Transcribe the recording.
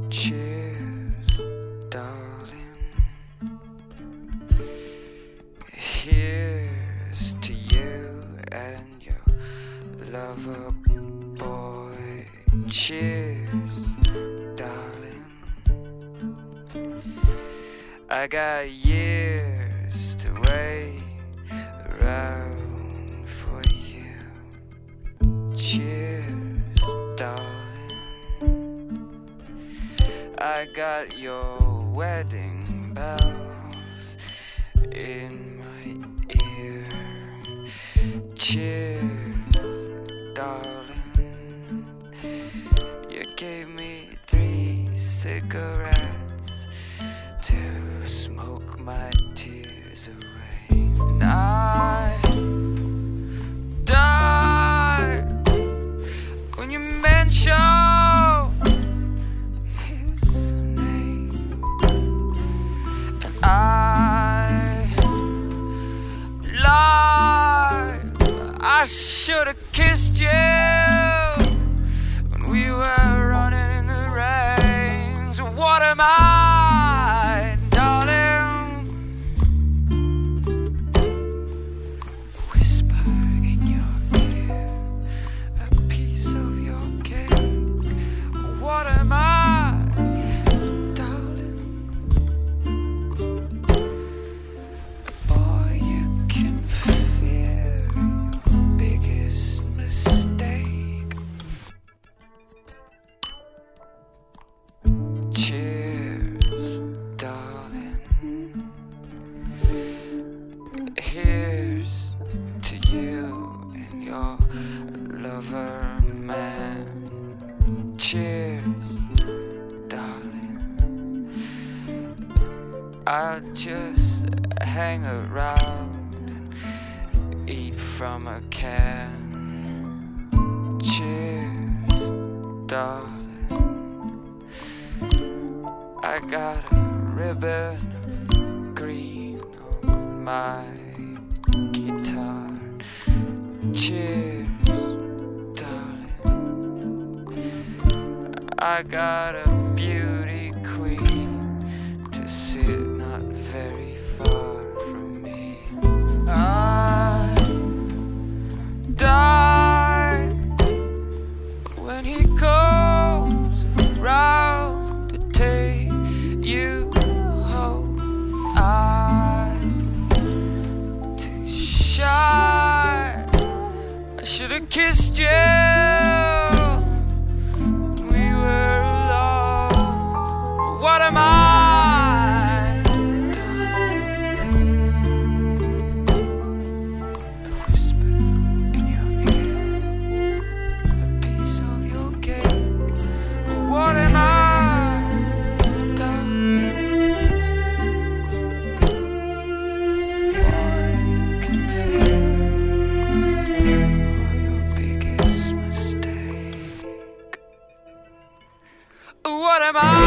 Cheers, darling. Here's to you and your lover boy. Cheers, darling. I got years to wait around for you. Cheers, darling. I got your wedding bells in my ear. Cheers, darling. You gave me 3 cigarettes to smoke my tears away. And I died when you mentioned I should've kissed you when we were running in the rain. So what am I, darling? Whisper in your ear a piece of your cake. What am I, darling? Boy, you can fear mistake. Cheers, darling. Here's to you and your lover man. Cheers, darling. I'll just hang around and eat from a can. Cheers, darling. I got a ribbon of green on my guitar. Cheers, darling. I got a beauty queen to sit not very far from me. I died when he goes around to take you home. I'm too shy. I should've kissed you when we were alone. What am I? What am I?